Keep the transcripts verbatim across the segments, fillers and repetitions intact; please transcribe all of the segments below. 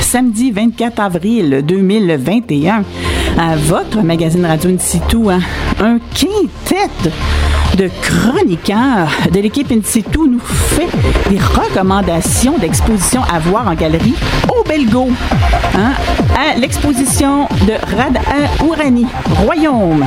samedi vingt-quatre avril deux mille vingt et un. À votre magazine Radio In Situ, hein, un quintet de chroniqueurs de l'équipe In Situ nous fait des recommandations d'expositions à voir en galerie au Belgo. Hein, à l'exposition de Rada Ourani, Royaume.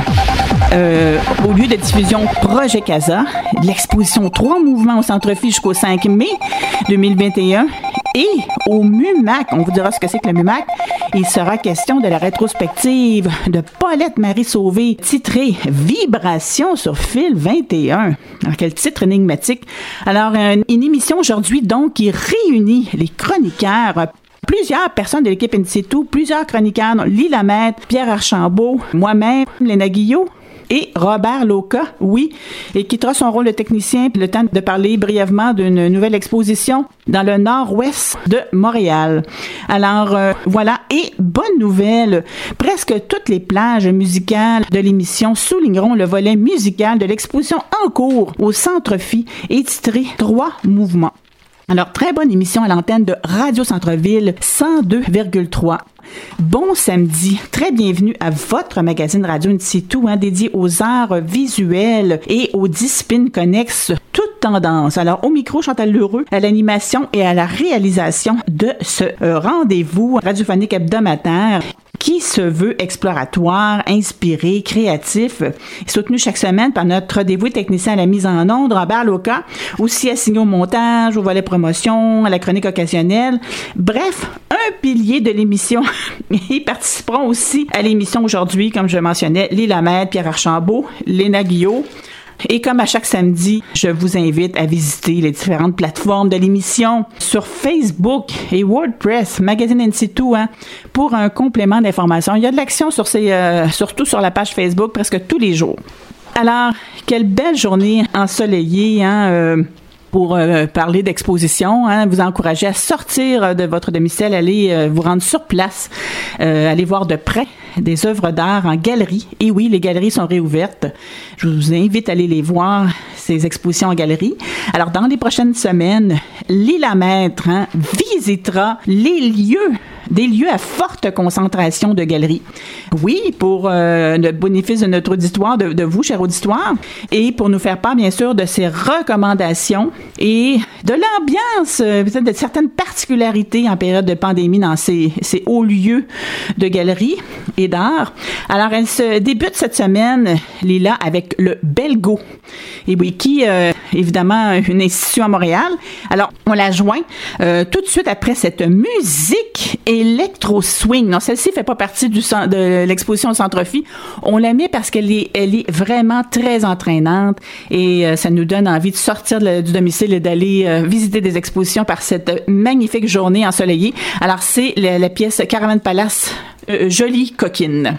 Euh, au lieu de diffusion Projet Casa, l'exposition Trois Mouvements au Centre-Phi jusqu'au cinq mai deux mille vingt et un. Et au MUMAC, on vous dira ce que c'est que le MUMAC, il sera question de la rétrospective de Paulette Marie Sauvé, titrée « Vibration sur fil vingt et un ». Alors, quel titre énigmatique. Alors, une, une émission aujourd'hui, donc, qui réunit les chroniqueurs, plusieurs personnes de l'équipe In Situ, plusieurs chroniqueurs, dont Lila Maître, Pierre Archambault, moi-même, Léna Guillot, et Robert Loca, oui, et quittera son rôle de technicien le temps de parler brièvement d'une nouvelle exposition dans le nord-ouest de Montréal. Alors, euh, voilà, et bonne nouvelle, presque toutes les plages musicales de l'émission souligneront le volet musical de l'exposition en cours au Centre-Phi et titré « Trois Mouvements ». Alors, très bonne émission à l'antenne de Radio Centre-Ville cent deux virgule trois. Bon samedi, très bienvenue à votre magazine Radio In Situ, hein, dédié aux arts visuels et aux disciplines connexes, toutes tendances. Alors, au micro, Chantal Lheureux, à l'animation et à la réalisation de ce euh, rendez-vous radiophonique hebdomadaire qui se veut exploratoire, inspiré, créatif, soutenu chaque semaine par notre dévoué technicien à la mise en onde, Robert Loca, aussi assigné au montage, au volet promotion, à la chronique occasionnelle. Bref, un pilier de l'émission. Ils participeront aussi à l'émission aujourd'hui, comme je le mentionnais, Lila Maître, Pierre Archambault, Léna Guillot. Et comme à chaque samedi, je vous invite à visiter les différentes plateformes de l'émission sur Facebook et WordPress, Magazine In Situ, hein, pour un complément d'information. Il y a de l'action sur ces, euh, surtout sur la page Facebook presque tous les jours. Alors, quelle belle journée ensoleillée, hein, euh, pour euh, parler d'exposition, hein, vous encourager à sortir de votre domicile, aller euh, vous rendre sur place, euh, aller voir de près des œuvres d'art en galerie. Et oui, les galeries sont réouvertes. Je vous invite à aller les voir, ces expositions en galerie. Alors, dans les prochaines semaines, Lila Maître hein, visitera les lieux, des lieux à forte concentration de galeries. Oui, pour euh, le bénéfice de notre auditoire, de, de vous, cher auditoire, et pour nous faire part, bien sûr, de ses recommandations et de l'ambiance, euh, peut-être de certaines particularités en période de pandémie dans ces, ces hauts lieux de galeries et d'art. Alors, elle se débute cette semaine, Lila, avec le Belgo. Et oui, qui, euh, évidemment, une institution à Montréal. Alors, on la joint euh, tout de suite après cette musique électro-swing. Non, celle-ci fait pas partie du, de l'exposition au Centre-Phi. On la met parce qu'elle est, elle est vraiment très entraînante et euh, ça nous donne envie de sortir de, du domicile et d'aller euh, visiter des expositions par cette magnifique journée ensoleillée. Alors, c'est la, la pièce Caravan Palace, euh, Jolie coquine.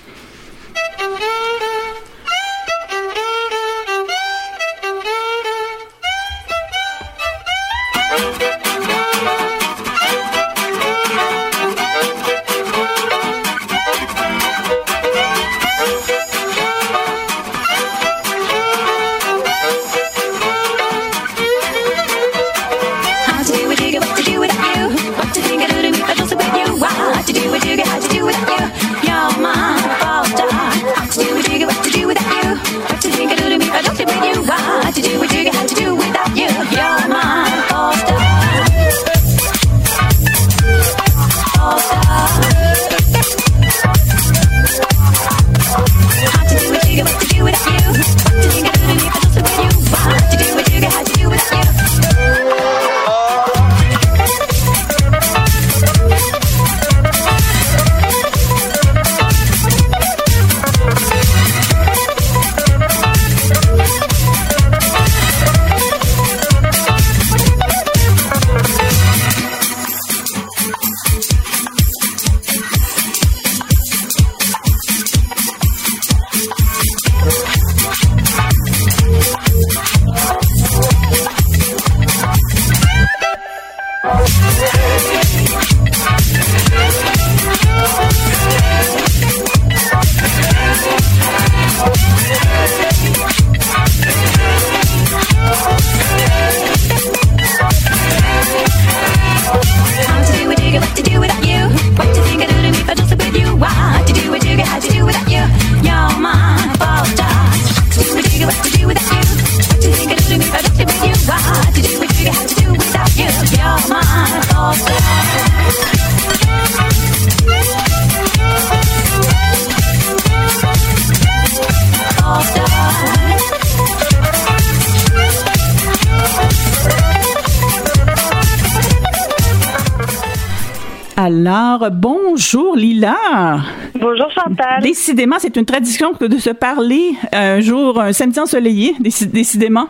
What to think I do, I just with you. What to do, what you got to do with you. You're my Alors, bonjour Lila. Bonjour Chantal. Décidément, c'est une tradition de se parler un jour, un samedi ensoleillé, décidément.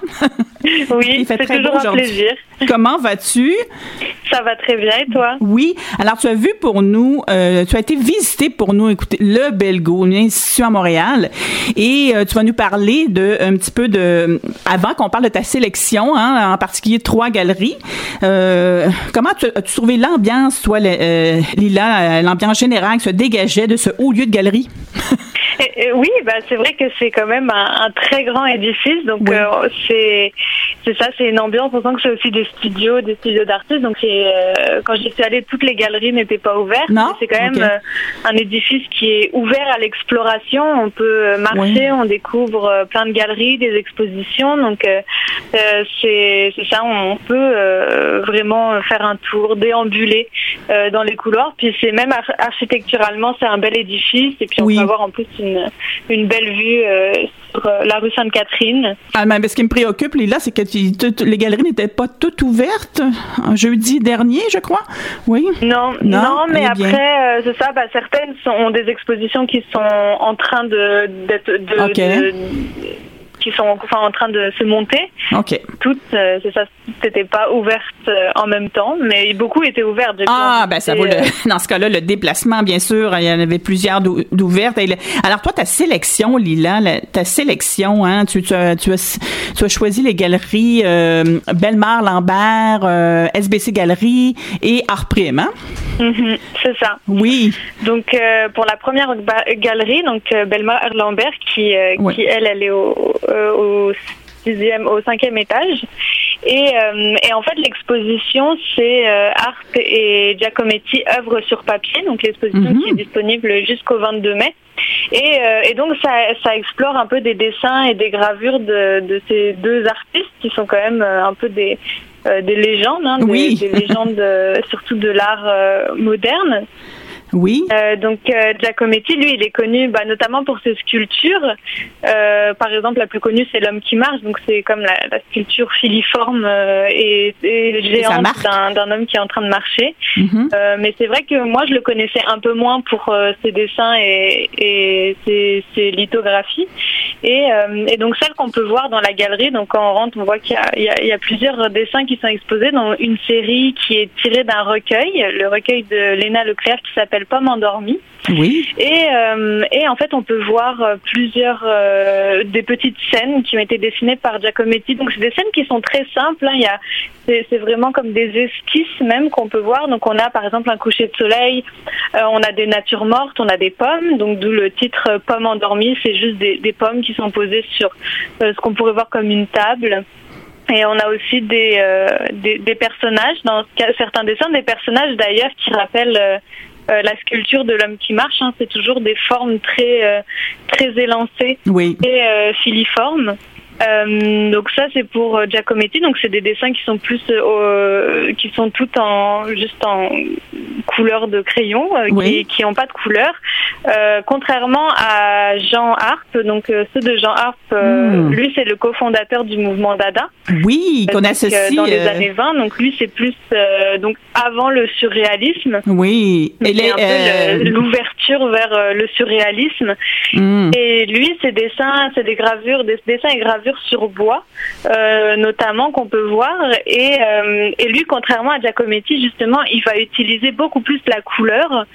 Oui, Il fait c'est très toujours beau un aujourd'hui. plaisir. Comment vas-tu? Ça va très bien, et toi? Oui. Alors, tu as vu pour nous, euh, tu as été visiter pour nous, écoutez, le Belgo, une institution à Montréal, et euh, tu vas nous parler de un petit peu de, avant qu'on parle de ta sélection, hein, en particulier trois galeries. Euh, comment tu as trouvé l'ambiance, toi, le, euh, Lila, l'ambiance générale qui se dégageait de ce haut lieu de galerie? Et, et oui, bah c'est vrai que c'est quand même un, un très grand édifice, donc oui. euh, c'est c'est ça, c'est une ambiance. On sent que c'est aussi des studios, des studios d'artistes. Donc c'est euh, quand j'y suis allée, toutes les galeries n'étaient pas ouvertes. Non? C'est quand même okay. euh, un édifice qui est ouvert à l'exploration. On peut marcher, oui. on découvre euh, plein de galeries, des expositions. Donc euh, euh, c'est c'est ça, on peut euh, vraiment faire un tour, déambuler euh, dans les couloirs. Puis c'est même ar- architecturalement, c'est un bel édifice. Et puis on oui. peut avoir en plus une, une belle vue euh, sur euh, la rue Sainte-Catherine. Ah, mais ce qui me préoccupe, Lila, c'est que tu, tu, les galeries n'étaient pas toutes ouvertes jeudi dernier, je crois. Oui. Non, non, non mais après, euh, c'est ça. Bah, certaines sont, ont des expositions qui sont en train de d'être de, okay. de, de qui sont enfin en train de se monter. Ok. Toutes, euh, c'est ça, c'était pas ouvertes euh, en même temps, mais beaucoup étaient ouvertes. Ah, ben ça vaut le, dans ce cas-là le déplacement, bien sûr. Il y en avait plusieurs d'ou- d'ouvertes. Alors toi, ta sélection, Lila, la, ta sélection, hein, tu, tu, as, tu, as, tu as choisi les galeries euh, Bellemare Lambert, euh, S B C Galerie et Art Prime, hein? Mm-hmm, c'est ça. Oui. Donc euh, pour la première ba- galerie, donc euh, Bellemare Lambert, qui, euh, oui. qui elle, elle est au euh, au sixième, au cinquième étage. Et, euh, et en fait, l'exposition, c'est euh, Art et Giacometti, œuvres sur papier. Donc l'exposition mm-hmm. qui est disponible jusqu'au vingt-deux mai. Et, euh, et donc ça, ça explore un peu des dessins et des gravures de, de ces deux artistes qui sont quand même un peu des, euh, des légendes, hein, des, oui. des légendes euh, surtout de l'art euh, moderne. Oui. Euh, donc euh, Giacometti, lui, il est connu bah, notamment pour ses sculptures. Euh, par exemple, la plus connue, c'est L'homme qui marche. Donc c'est comme la, la sculpture filiforme euh, et, et géante d'un, d'un homme qui est en train de marcher. Mm-hmm. Euh, mais c'est vrai que moi, je le connaissais un peu moins pour euh, ses dessins et, et ses, ses lithographies. Et, euh, et donc celle qu'on peut voir dans la galerie, donc quand on rentre, on voit qu'il y a, il y a, il y a plusieurs dessins qui sont exposés dans une série qui est tirée d'un recueil, le recueil de Léna Leclerc qui s'appelle Pomme endormie. Oui. Et, euh, et en fait, on peut voir plusieurs euh, des petites scènes qui ont été dessinées par Giacometti. Donc, c'est des scènes qui sont très simples. Hein. Il y a, c'est, c'est vraiment comme des esquisses même qu'on peut voir. Donc, on a par exemple un coucher de soleil, euh, on a des natures mortes, on a des pommes. Donc, d'où le titre euh, Pomme endormie. C'est juste des, des pommes qui sont posées sur euh, ce qu'on pourrait voir comme une table. Et on a aussi des, euh, des, des personnages, dans certains dessins, des personnages d'ailleurs qui rappellent euh, Euh, la sculpture de l'homme qui marche, hein, c'est toujours des formes très euh, très élancées oui. et euh, filiformes. Euh, donc ça c'est pour euh, Giacometti, donc c'est des dessins qui sont plus euh, qui sont tout en juste en couleur de crayon, euh, oui. qui qui ont pas de couleur. Euh, contrairement à Jean Arp, donc euh, ceux de Jean Arp, euh, mmh. lui c'est le cofondateur du mouvement Dada. Oui, qu'on donc, associe euh, dans les euh... années vingt. Donc lui c'est plus euh, donc avant le surréalisme. Oui. Mais et les, un peu euh... le, l'ouverture vers euh, le surréalisme. Mmh. Et lui ses dessins, c'est des gravures, des dessins et gravures sur bois, euh, notamment qu'on peut voir. Et, euh, et lui, contrairement à Giacometti, justement, il va utiliser beaucoup plus la couleur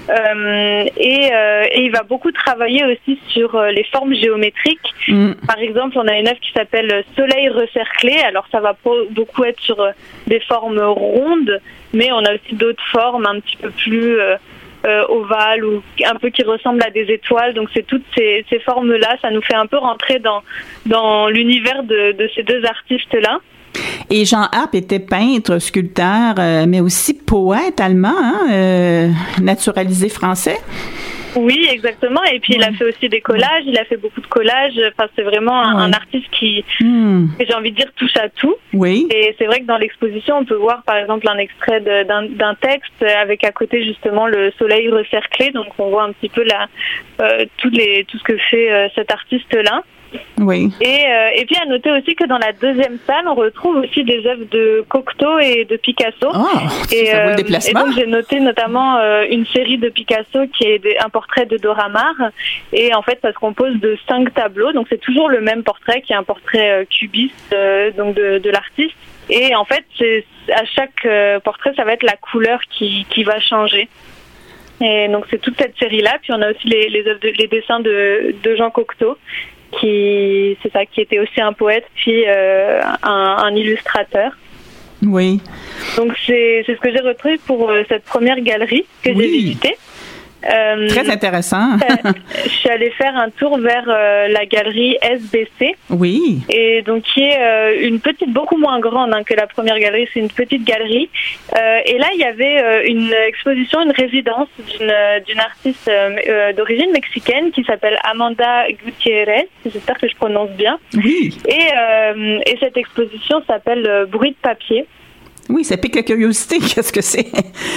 euh, et, euh, et il va beaucoup travailler aussi sur euh, les formes géométriques. Mm. Par exemple, on a une œuvre qui s'appelle Soleil recerclé. Alors, ça va beaucoup être sur euh, des formes rondes, mais on a aussi d'autres formes un petit peu plus euh, Euh, ovales ou un peu qui ressemblent à des étoiles. Donc c'est toutes ces, ces formes-là, ça nous fait un peu rentrer dans, dans l'univers de, de ces deux artistes-là. Et Jean Arp était peintre, sculpteur, euh, mais aussi poète allemand, hein, euh, naturalisé français. Oui, exactement. Et puis, ouais. il a fait aussi des collages. Il a fait beaucoup de collages. Enfin, c'est vraiment un, ouais. un artiste qui, mmh. j'ai envie de dire, touche à tout. Oui. Et c'est vrai que dans l'exposition, on peut voir, par exemple, un extrait de, d'un, d'un texte avec à côté, justement, le soleil recerclé. Donc, on voit un petit peu la, euh, tout, les, tout ce que fait euh, cet artiste-là. Oui. Et, euh, et puis à noter aussi que dans la deuxième salle, on retrouve aussi des œuvres de Cocteau et de Picasso. Oh, et, ça vaut euh, le déplacement. Et donc j'ai noté notamment euh, une série de Picasso qui est des, un portrait de Dora Maar. Et en fait, ça se compose de cinq tableaux. Donc c'est toujours le même portrait qui est un portrait euh, cubiste euh, donc de, de l'artiste. Et en fait, c'est, à chaque euh, portrait, ça va être la couleur qui, qui va changer. Et donc c'est toute cette série-là. Puis on a aussi les, les, œuvres de, les dessins de, de Jean Cocteau, qui c'est ça qui était aussi un poète puis euh, un, un illustrateur. Oui. Donc c'est c'est ce que j'ai retrouvé pour euh, cette première galerie que oui. j'ai visitée. Euh, Très intéressant. Je suis allée faire un tour vers euh, la galerie S B C. Oui. Et donc qui est euh, une petite, beaucoup moins grande hein, que la première galerie. C'est une petite galerie. Euh, et là, il y avait euh, une exposition, une résidence d'une, d'une artiste euh, d'origine mexicaine qui s'appelle Amanda Gutiérrez. J'espère que je prononce bien. Oui. Et, euh, et cette exposition s'appelle euh, Bruit de papier. Oui, ça pique la curiosité. Qu'est-ce que c'est?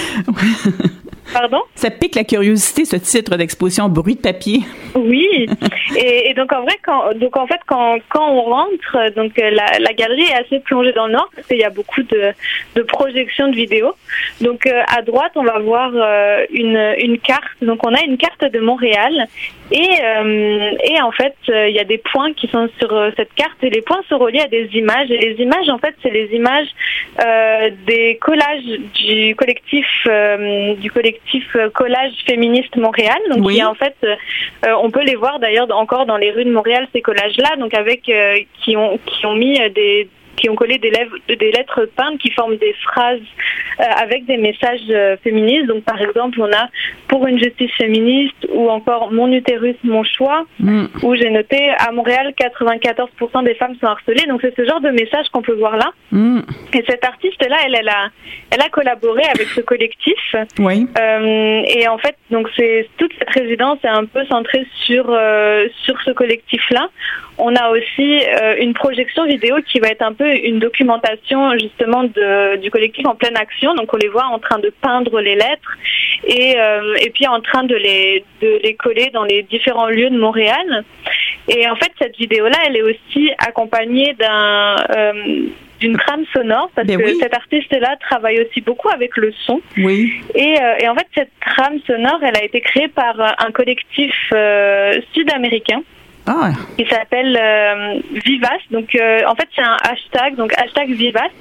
Pardon? Ça pique la curiosité, ce titre d'exposition Bruit de papier. Oui. Et, et donc en vrai, quand donc en fait quand quand on rentre, donc la, la galerie est assez plongée dans le noir parce qu'il y a beaucoup de de projections de vidéos. Donc euh, à droite, on va voir euh, une une carte. Donc on a une carte de Montréal. Et, euh, et en fait, il euh, y a des points qui sont sur euh, cette carte et les points sont reliés à des images. Et les images, en fait, c'est les images euh, des collages du collectif euh, du collectif Collage Féministe Montréal. Donc, oui. qui, en fait, euh, on peut les voir d'ailleurs encore dans les rues de Montréal, ces collages-là. Donc, avec euh, qui ont qui ont mis des qui ont collé des, lèvres, des lettres peintes qui forment des phrases euh, avec des messages euh, féministes. Donc, par exemple, on a « Pour une justice féministe » ou encore « Mon utérus, mon choix mm. » où j'ai noté « À Montréal, quatre-vingt-quatorze pour cent des femmes sont harcelées ». Donc, c'est ce genre de message qu'on peut voir là. Mm. Et cette artiste-là, elle, elle, a, elle a collaboré avec ce collectif. Oui. Euh, et en fait, donc c'est, toute cette résidence est un peu centrée sur, euh, sur ce collectif-là. On a aussi euh, une projection vidéo qui va être un peu une documentation justement de, du collectif en pleine action. Donc on les voit en train de peindre les lettres et, euh, et puis en train de les, de les coller dans les différents lieux de Montréal. Et en fait, cette vidéo-là, elle est aussi accompagnée d'un... Euh, d'une trame sonore, parce ben que oui. cet artiste-là travaille aussi beaucoup avec le son. Oui. Et, euh, et en fait, cette trame sonore, elle a été créée par un collectif euh, sud-américain. Ah. Qui s'appelle euh, Vivace. Donc, euh, en fait, c'est un hashtag, donc hashtag Vivace.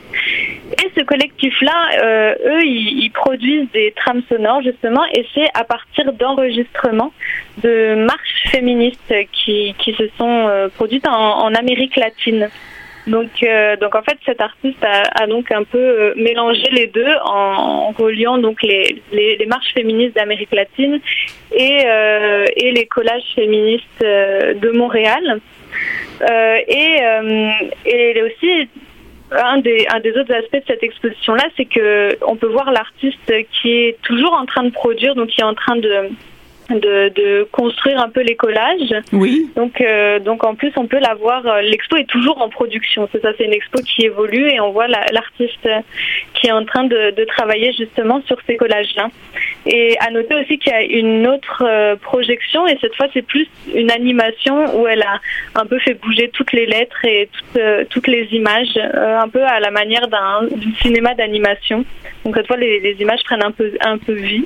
Et ce collectif-là, euh, eux, ils, ils produisent des trames sonores, justement, et c'est à partir d'enregistrements de marches féministes qui, qui se sont euh, produites en, en Amérique latine. Donc, euh, donc en fait, cet artiste a, a donc un peu euh, mélangé les deux en, en reliant donc les, les, les marches féministes d'Amérique latine et, euh, et les collages féministes euh, de Montréal. Euh, et, euh, et aussi, un des, un des autres aspects de cette exposition-là, c'est que on peut voir l'artiste qui est toujours en train de produire, donc qui est en train de De, de construire un peu les collages. Oui. Donc, euh, donc en plus, on peut la voir. L'expo est toujours en production. C'est ça, c'est une expo qui évolue et on voit la, l'artiste qui est en train de, de travailler justement sur ces collages-là. Et à noter aussi qu'il y a une autre euh, projection et cette fois, c'est plus une animation où elle a un peu fait bouger toutes les lettres et toutes, euh, toutes les images, euh, un peu à la manière d'un, d'un cinéma d'animation. Donc cette fois, les, les images prennent un peu, un peu vie.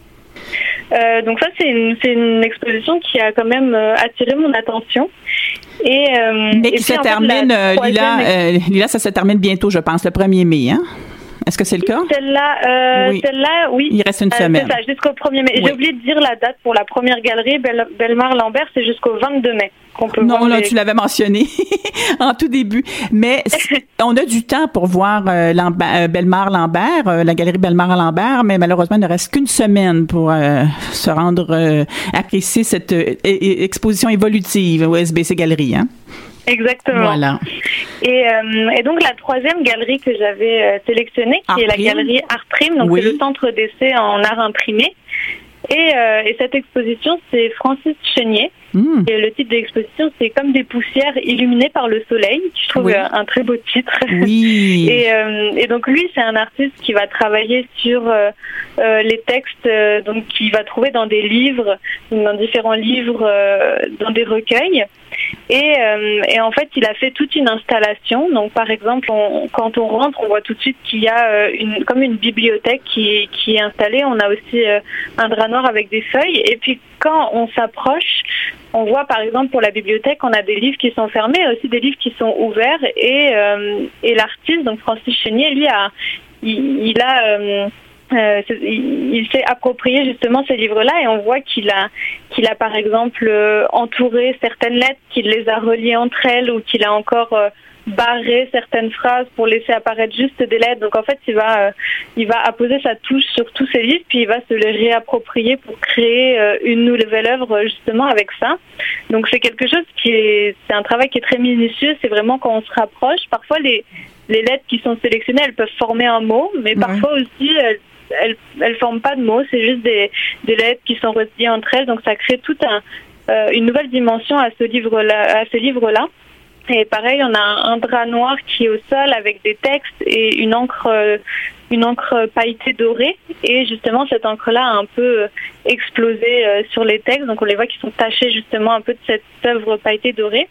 Euh, donc ça c'est une, c'est une exposition qui a quand même euh, attiré mon attention. Et, euh, Mais qui et se puis, termine, fait, euh, Lila, euh, Lila, ça se termine bientôt, je pense, le premier mai, hein? Est-ce que c'est le cas? Celle-là, euh, oui. celle-là, oui. Il reste une euh, semaine. C'est ça, jusqu'au premier mai. Oui. J'ai oublié de dire la date pour la première galerie, Bel- Bellemare-Lambert, c'est jusqu'au vingt-deux mai. Qu'on peut non, voir là, les... tu l'avais mentionné en tout début. Mais on a du temps pour voir euh, Lambert, euh, Bellemare-Lambert, euh, la galerie Bellemare-Lambert, mais malheureusement, il ne reste qu'une semaine pour euh, se rendre euh, apprécier cette euh, exposition évolutive au S B C Galerie, hein? Exactement. Voilà. Et, euh, et donc la troisième galerie que j'avais euh, sélectionnée, qui Art est la Prime. Galerie Art Prime, donc oui. C'est le centre d'essai en art imprimé. Et, euh, et cette exposition, c'est Francis Chénier. Mmh. Et le titre de l'exposition, c'est Comme des poussières illuminées par le soleil. Je trouve oui. un très beau titre. Oui. et, euh, et donc lui, c'est un artiste qui va travailler sur euh, euh, les textes euh, donc qu'il va trouver dans des livres, dans différents livres, euh, dans des recueils. Et, euh, et en fait, il a fait toute une installation. Donc, par exemple, on, quand on rentre, on voit tout de suite qu'il y a euh, une, comme une bibliothèque qui, qui est installée. On a aussi euh, un drap noir avec des feuilles. Et puis, quand on s'approche, on voit, par exemple, pour la bibliothèque, on a des livres qui sont fermés, aussi des livres qui sont ouverts. Et, euh, et l'artiste, donc Francis Chénier, lui, a, il, il a... Euh, Euh, il, il s'est approprié justement ces livres-là et on voit qu'il a, qu'il a par exemple euh, entouré certaines lettres, qu'il les a reliées entre elles ou qu'il a encore euh, barré certaines phrases pour laisser apparaître juste des lettres. Donc en fait, il va, euh, il va apposer sa touche sur tous ces livres puis il va se les réapproprier pour créer euh, une nouvelle œuvre justement avec ça. Donc c'est quelque chose qui est, c'est un travail qui est très minutieux. C'est vraiment quand on se rapproche. Parfois les, les lettres qui sont sélectionnées, elles peuvent former un mot, mais ouais. parfois aussi elles Elles, elles forment pas de mots, c'est juste des, des lettres qui sont reliées entre elles, donc ça crée toute un, euh, une nouvelle dimension à ce livre-là, à ce livre-là. Et pareil, on a un, un drap noir qui est au sol avec des textes et une encre, euh, une encre pailletée dorée. Et justement, cette encre-là a un peu euh, explosé euh, sur les textes, donc on les voit qui sont tachés justement un peu de cette œuvre pailletée dorée.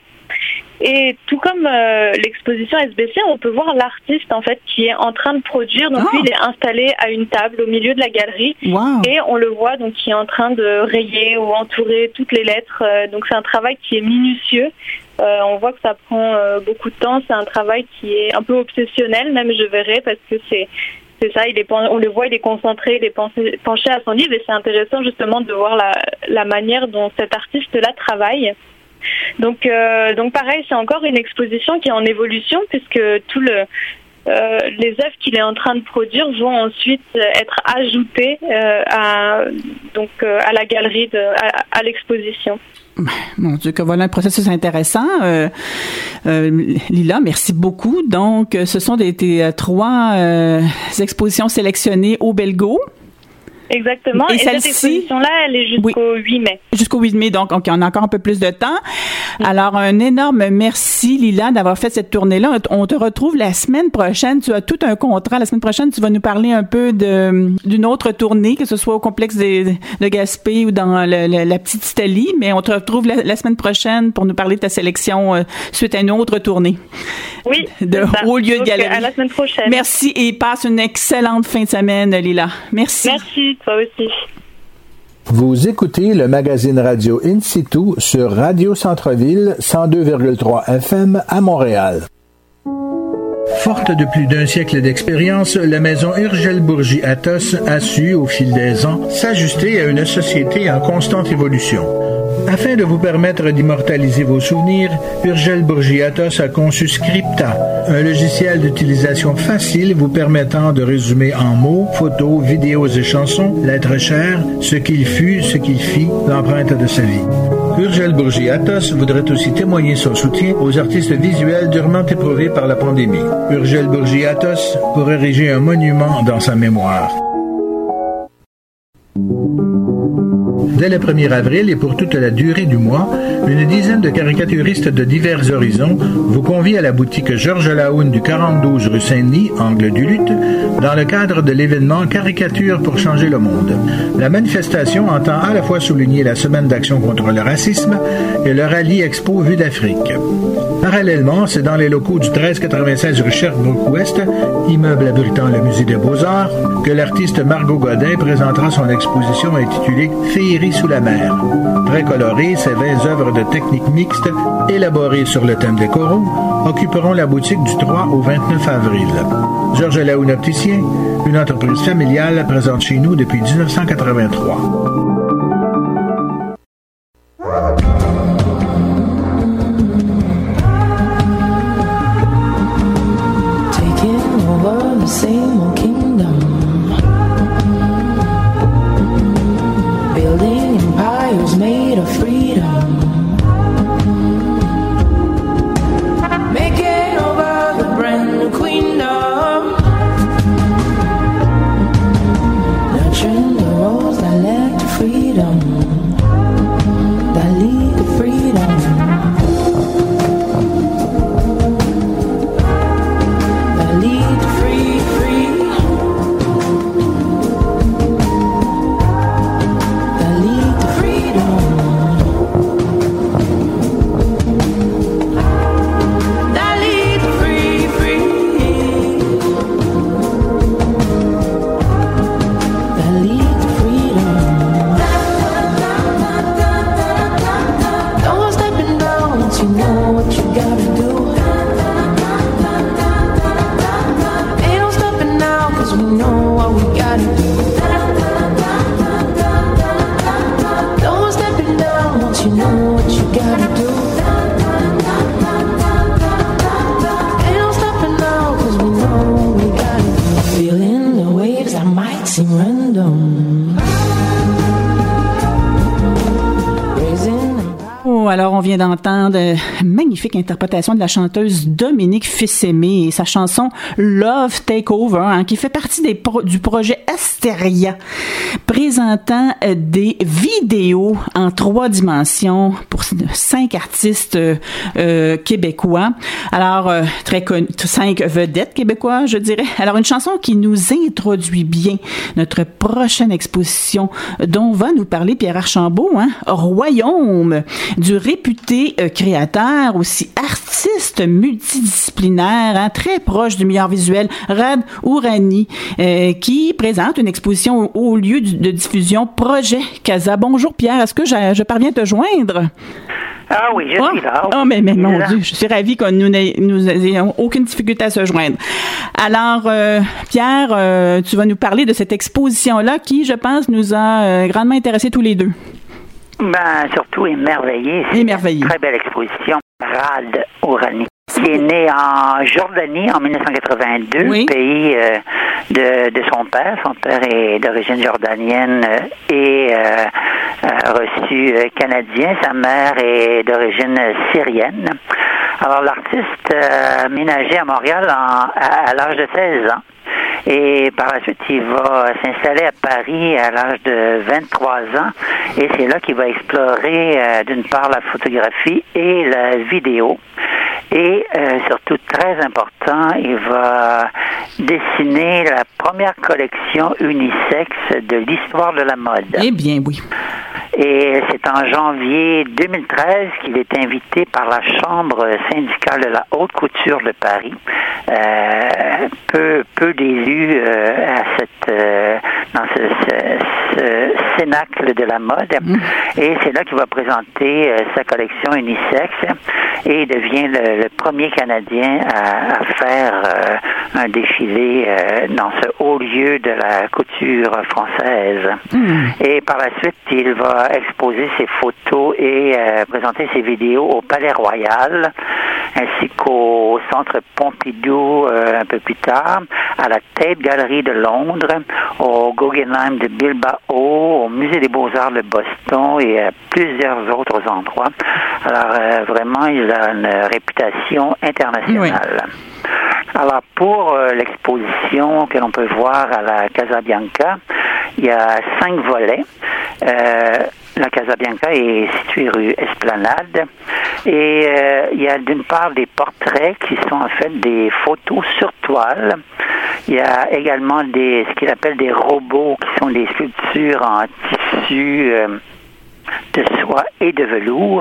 Et tout comme euh, l'exposition S B C, on peut voir l'artiste en fait qui est en train de produire. Donc oh. lui, il est installé à une table au milieu de la galerie wow. et on le voit donc qui est en train de rayer ou entourer toutes les lettres. Euh, donc c'est un travail qui est minutieux. Euh, on voit que ça prend euh, beaucoup de temps. C'est un travail qui est un peu obsessionnel, même je verrais, parce que c'est c'est ça. Il est on le voit, il est concentré, il est penché, penché à son livre et c'est intéressant justement de voir la la manière dont cet artiste-là travaille. Donc, euh, donc pareil, c'est encore une exposition qui est en évolution puisque tout le, euh, les œuvres qu'il est en train de produire vont ensuite être ajoutées euh, à, donc, euh, à la galerie, de, à, à l'exposition. Mon Dieu, que voilà un processus intéressant. Euh, euh, Lila, merci beaucoup. Donc, ce sont des, des trois euh, expositions sélectionnées au Belgo. Exactement. Et, et cette exposition-là, elle est jusqu'au oui. huit mai. Jusqu'au huit mai, donc okay, on a encore un peu plus de temps. Oui. Alors, un énorme merci, Lila, d'avoir fait cette tournée-là. On te retrouve la semaine prochaine. Tu as tout un contrat. La semaine prochaine, tu vas nous parler un peu de d'une autre tournée, que ce soit au complexe de, de Gaspé ou dans le, le, la petite Italie. Mais on te retrouve la, la semaine prochaine pour nous parler de ta sélection euh, suite à une autre tournée. Oui. De haut lieu de galerie. À la semaine prochaine. Merci et passe une excellente fin de semaine, Lila. Merci. Merci. Toi aussi. Vous écoutez le magazine radio In Situ sur Radio Centre-Ville cent deux virgule trois F M à Montréal. Forte de plus d'un siècle d'expérience, la maison Urgel Bourgie Athos a su, au fil des ans, s'ajuster à une société en constante évolution. Afin de vous permettre d'immortaliser vos souvenirs, Urgel Bourgie Athos a conçu Scripta, un logiciel d'utilisation facile vous permettant de résumer en mots, photos, vidéos et chansons l'être cher, ce qu'il fut, ce qu'il fit, l'empreinte de sa vie. Urgel Bourgie Athos voudrait aussi témoigner son soutien aux artistes visuels durement éprouvés par la pandémie. Urgel Bourgie Athos pour ériger un monument dans sa mémoire. Dès le premier avril et pour toute la durée du mois, une dizaine de caricaturistes de divers horizons vous convient à la boutique Georges Laoune du quarante-douze rue Saint-Denis, angle du Lutte, dans le cadre de l'événement Caricature pour changer le monde. La manifestation entend à la fois souligner la semaine d'action contre le racisme et le rallye Expo Vue d'Afrique. Parallèlement, c'est dans les locaux du treize quatre-vingt-seize rue Sherbrooke-Ouest, immeuble abritant le musée des Beaux-Arts, que l'artiste Margot Godin présentera son exposition intitulée Féerie sous la mer. Très colorée, ces vingt œuvres de technique mixte, élaborées sur le thème des coraux, occuperont la boutique du trois au vingt-neuf avril. Georges Laoune Opticien, une entreprise familiale présente chez nous depuis dix-neuf cent quatre-vingt-trois. Nurturing the rose that left vient d'entendre une magnifique interprétation de la chanteuse Dominique Fils-Aimé et sa chanson Love Takeover, hein, qui fait partie des pro- du projet Asteria, présentant euh, des vidéos en trois dimensions pour cinq artistes euh, euh, québécois. Alors, euh, très connus, cinq vedettes québécois, je dirais. Alors, une chanson qui nous introduit bien notre prochaine exposition dont va nous parler Pierre Archambault, hein, Royaume, du réputé euh, créateur, aussi artiste multidisciplinaire, hein, très proche du milieu visuel, Rad Ourani, euh, qui présente une exposition au, au lieu du, de diffusion Projet Casa. Bonjour Pierre, est-ce que je, je parviens à te joindre? Ah oui, je oh, suis là. Oh, mais, mais mon Dieu, je suis ravie que nous n'ayons aucune difficulté à se joindre. Alors, euh, Pierre, euh, tu vas nous parler de cette exposition-là qui, je pense, nous a euh, grandement intéressés tous les deux. Ben, surtout émerveillé. C'est émerveillé. Une très belle exposition. Rad Ourani, qui est né en Jordanie en dix-neuf cent quatre-vingt-deux, oui. Pays euh, de, de son père. Son père est d'origine jordanienne euh, et euh, euh, reçu euh, canadien. Sa mère est d'origine syrienne. Alors, l'artiste a euh, ménagé à Montréal en, à, à l'âge de seize ans. Et par la suite, il va s'installer à Paris à l'âge de vingt-trois ans. Et c'est là qu'il va explorer, euh, d'une part, la photographie et la vidéo. Et euh, surtout, très important, il va dessiner la première collection unisexe de l'histoire de la mode. Eh bien, oui. Et c'est en janvier deux mille treize qu'il est invité par la Chambre syndicale de la haute couture de Paris. Euh, peu, peu d'élus euh, à cette, euh, dans ce, ce, ce cénacle de la mode. Mmh. Et c'est là qu'il va présenter euh, sa collection unisexe et il devient le, le premier Canadien à, à faire euh, un défilé euh, dans ce haut lieu de la couture française. Mmh. Et par la suite, il va exposer ses photos et euh, présenter ses vidéos au Palais Royal, ainsi qu'au Centre Pompidou euh, un peu plus tard, à la Tate Gallery de Londres, au Guggenheim de Bilbao, au Musée des Beaux-Arts de Boston et à plusieurs autres endroits. Alors, euh, vraiment, il a une réputation internationale. Oui. Alors, pour euh, l'exposition que l'on peut voir à la Casa Bianca, il y a cinq volets. Euh, la Casa Bianca est située rue Esplanade et euh, il y a d'une part des portraits qui sont en fait des photos sur toile. Il y a également des ce qu'il appelle des robots qui sont des sculptures en tissu euh, de soie et de velours.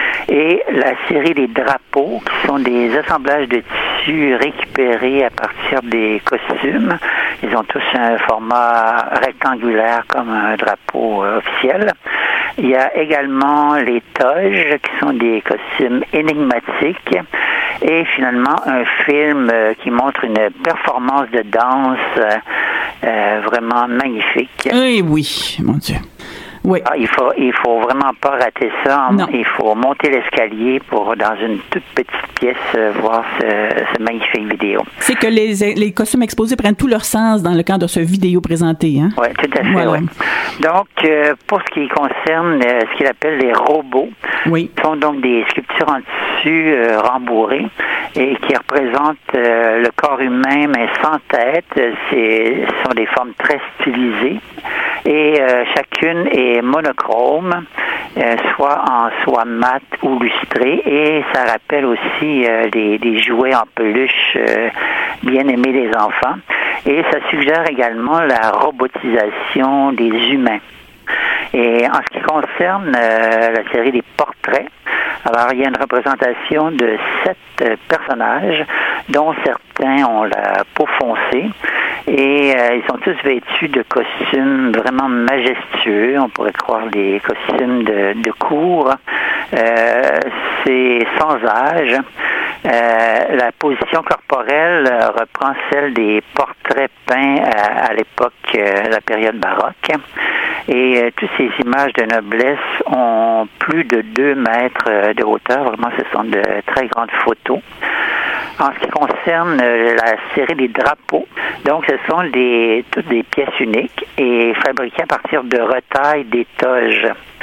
Et la série des drapeaux, qui sont des assemblages de tissus récupérés à partir des costumes. Ils ont tous un format rectangulaire comme un drapeau euh, officiel. Il y a également les toges, qui sont des costumes énigmatiques. Et finalement, un film euh, qui montre une performance de danse euh, euh, vraiment magnifique. Eh oui, mon Dieu. Oui. Ah, il faut, il faut vraiment pas rater ça. Non. Il faut monter l'escalier pour, dans une toute petite pièce, euh, voir ce, ce magnifique vidéo. C'est que les, les costumes exposés prennent tout leur sens dans le cadre de ce vidéo présenté, hein? Oui, tout à fait, voilà. Oui. Donc, euh, pour ce qui concerne euh, ce qu'il appelle les robots, oui. Ce sont donc des sculptures en tissu euh, rembourrées et qui représentent euh, le corps humain, mais sans tête. C'est, ce sont des formes très stylisées et euh, chacune est monochrome, euh, soit en soie mate ou lustrée, et ça rappelle aussi euh, des, des jouets en peluche euh, bien aimés des enfants. Et ça suggère également la robotisation des humains. Et en ce qui concerne euh, la série des portraits, alors il y a une représentation de sept euh, personnages, dont certains ont la peau foncée, et euh, ils sont tous vêtus de costumes vraiment majestueux. On pourrait croire des costumes de, de cour. Euh, c'est sans âge. Euh, la position corporelle euh, reprend celle des portraits peints à, à l'époque, euh, la période baroque. Et euh, toutes ces images de noblesse ont plus de deux mètres euh, de hauteur. Vraiment, ce sont de très grandes photos. En ce qui concerne euh, la série des drapeaux, donc ce sont des, toutes des pièces uniques et fabriquées à partir de retailles des toges.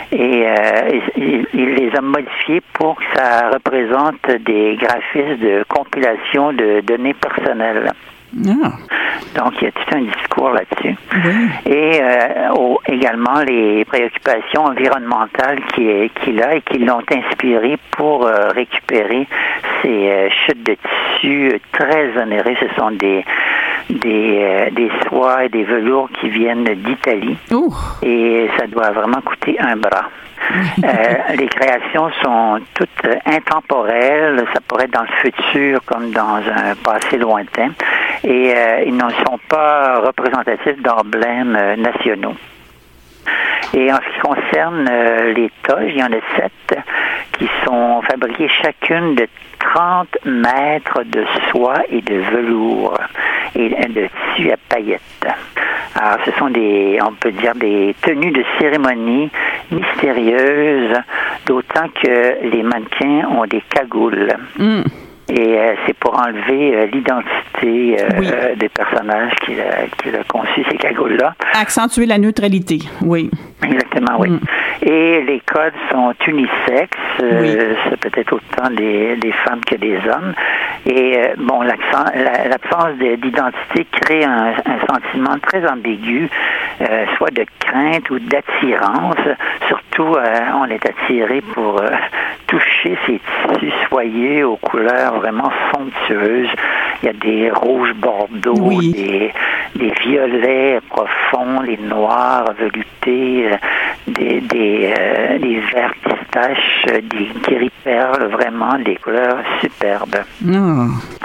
et euh, il, il les a modifiés pour que ça représente des graphismes de compilation de données personnelles. Ah. Donc, il y a tout un discours là-dessus. Oui. Et euh, au, également les préoccupations environnementales qu'il qu'il a et qui l'ont inspiré pour euh, récupérer ces euh, chutes de tissus très onérées. Ce sont des des, euh, des soies et des velours qui viennent d'Italie. Ouh. Et ça doit vraiment coûter un bras. euh, les créations sont toutes intemporelles, ça pourrait être dans le futur comme dans un passé lointain, et euh, ils ne sont pas représentatifs d'emblèmes euh, nationaux. Et en ce qui concerne euh, les toges, il y en a sept qui sont fabriquées chacune de trente mètres de soie et de velours et de tissu à paillettes. Alors, ce sont des, on peut dire, des tenues de cérémonie mystérieuses, d'autant que les mannequins ont des cagoules. Mm. Et euh, c'est pour enlever euh, l'identité euh, oui. euh, des personnages qu'il a, qu'il a conçu, ces cagoules-là. Accentuer la neutralité, oui. Exactement, oui. Mm. Et les codes sont unisexes, euh, oui. C'est peut-être autant des, des femmes que des hommes. Et euh, bon, l'accent, la, l'absence de, d'identité crée un, un sentiment très ambigu, euh, soit de crainte ou d'attirance. Surtout, euh, on est attiré pour euh, toucher ces tissus soyeux aux couleurs vraiment somptueuses. Il y a des rouges bordeaux, oui. des, des violets profonds, les noirs veloutés, des, des, euh, des verts pistaches, des gris perles, vraiment des couleurs superbes. Oh.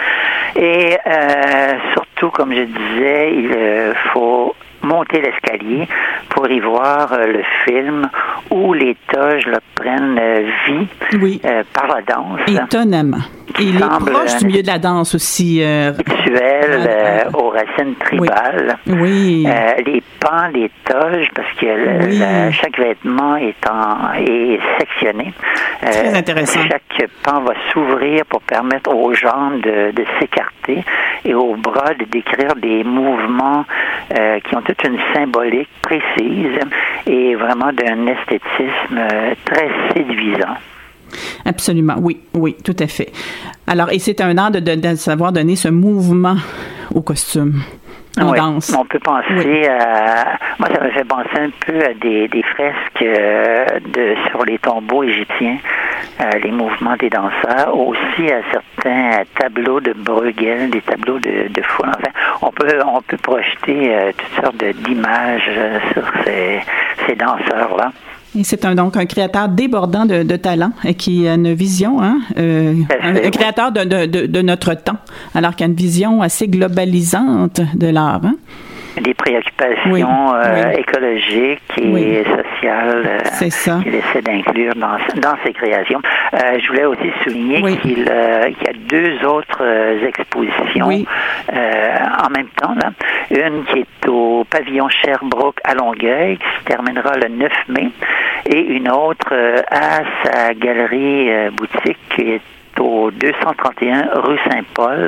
Et euh, surtout, comme je disais, il euh, faut monter l'escalier pour y voir euh, le film où les toges là, prennent euh, vie oui. euh, par la danse. Étonnamment. Il est proche du milieu de la danse aussi. Euh, rituel, euh, aux racines tribales. Oui. oui. Euh, les pans, les toges, parce que le, oui. la, chaque vêtement est, en, est sectionné. Très euh, intéressant. Chaque pan va s'ouvrir pour permettre aux jambes de, de s'écarter et aux bras de décrire des mouvements euh, qui ont toute une symbolique précise et vraiment d'un esthétisme euh, très séduisant. Absolument, oui, oui, tout à fait. Alors, et c'est un art de, de, de savoir donner ce mouvement au costume. On oui, danse. On peut penser oui. à... Moi, ça me fait penser un peu à des, des fresques euh, de, sur les tombeaux égyptiens, euh, les mouvements des danseurs, aussi à certains tableaux de Bruegel, des tableaux de, de foule. Enfin, on peut, on peut projeter euh, toutes sortes de, d'images euh, sur ces, ces danseurs-là. Et c'est un, donc un créateur débordant de, de talent et qui a une vision, hein, euh, un, un créateur de, de, de notre temps, alors qu'il a une vision assez globalisante de l'art. Hein? Des préoccupations oui, euh, oui. écologiques et oui. sociales euh, qu'il essaie d'inclure dans, dans ses créations. Euh, je voulais aussi souligner oui. qu'il, euh, qu'il y a deux autres euh, expositions oui. euh, en même temps. Là. Une qui est au pavillon Sherbrooke à Longueuil, qui se terminera le neuf mai, et une autre euh, à sa galerie euh, boutique qui est au deux cent trente et un rue Saint-Paul.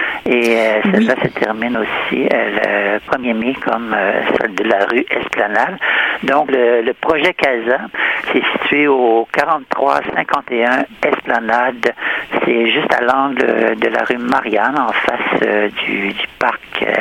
Et euh, celle-là oui. se termine aussi euh, le premier mai comme euh, celle de la rue Esplanade. Donc, le, le projet Casa, c'est situé au quarante-trois cinquante et un Esplanade. C'est juste à l'angle de la rue Marianne, en face euh, du, du parc euh,